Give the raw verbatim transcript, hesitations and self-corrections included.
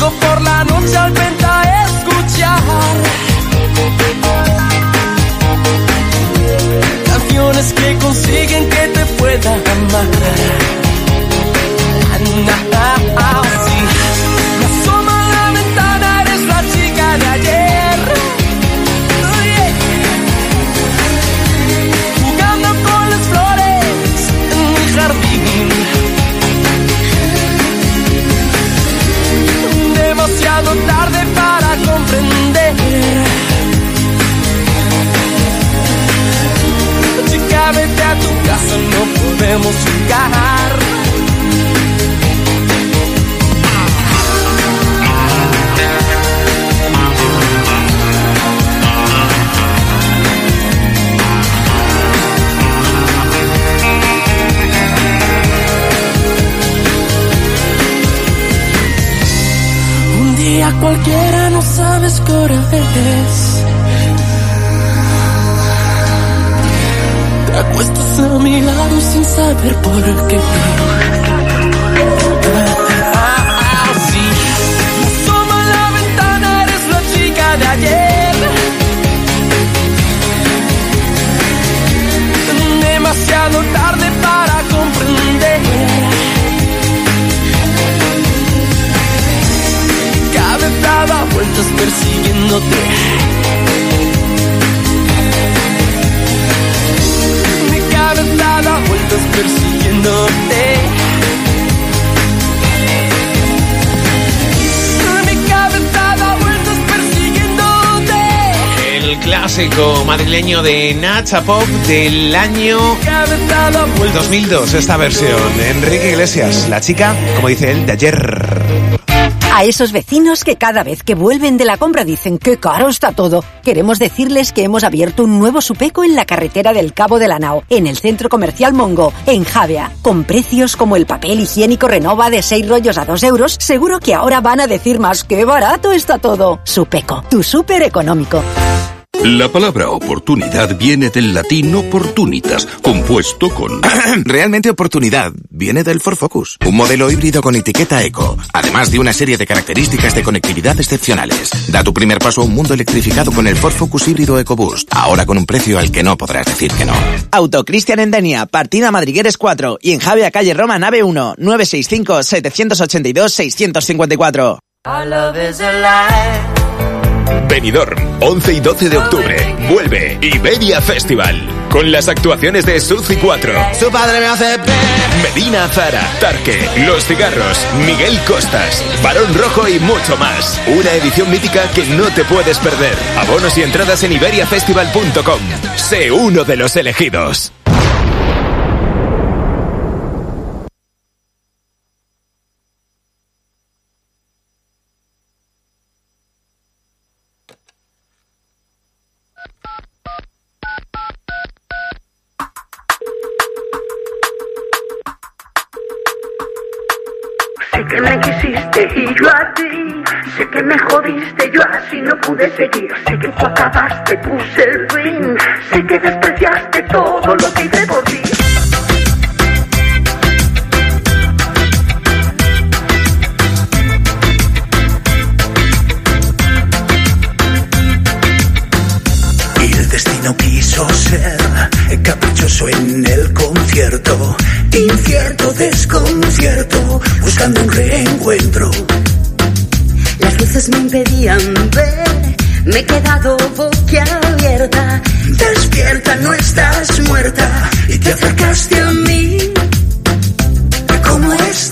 Salgo por la noche al venta a escuchar canciones que consiguen que te pueda amar. Ah, sí. Me asomo a la ventana, eres la chica de ayer. Oh, yeah. Jugando con las flores en mi jardín. Demasiado tarde para comprender. Chica, vete a tu casa, no podemos jugar. Un día cualquiera, no sabes qué hora es. Te acuestas a mi lado sin saber por qué. Ah, sí. Me asomo a la ventana, eres la chica de ayer. Demasiado tarde para comprender. Cabeza da vueltas persiguiéndote. Cabeza da vueltas persiguiéndote. Mi cabeza da vueltas persiguiéndote. El clásico madrileño de Nacha Pop del año dos mil dos, esta versión. Enrique Iglesias, la chica, como dice él, de ayer. A esos vecinos que cada vez que vuelven de la compra dicen ¡qué caro está todo! Queremos decirles que hemos abierto un nuevo Supeco en la carretera del Cabo de la Nao, en el Centro Comercial Mongo, en Javea. Con precios como el papel higiénico Renova de seis rollos a dos euros, seguro que ahora van a decir más ¡qué barato está todo! Supeco, tu súper económico. La palabra oportunidad viene del latín opportunitas, compuesto con... Realmente oportunidad viene del Ford Focus, un modelo híbrido con etiqueta eco, además de una serie de características de conectividad excepcionales. Da tu primer paso a un mundo electrificado con el Ford Focus híbrido EcoBoost, ahora con un precio al que no podrás decir que no. Auto Cristian en Denia, partida Madrigueres cuatro y en Javea calle Roma nave uno, nueve seis cinco, siete ocho dos, seis cinco cuatro. Benidorm, once y doce de octubre. Vuelve Iberia Festival. Con las actuaciones de Suzy cuatro. Su padre me hace Medina Zara, Tarque, Los Cigarros, Miguel Costas, Barón Rojo y mucho más. Una edición mítica que no te puedes perder. Abonos y entradas en iberia festival punto com. Sé uno de los elegidos. Sé que me quisiste y yo a ti. Sé que me jodiste, yo así no pude seguir. Sé que tú acabaste, puse el fin. Sé que despreciaste todo lo que hice por ti. Y el destino quiso ser caprichoso en el concierto, incierto desconcierto, buscando un reencuentro. Las luces me impedían ver, me he quedado boquiabierta. Despierta, no estás muerta, y te acercaste a mí.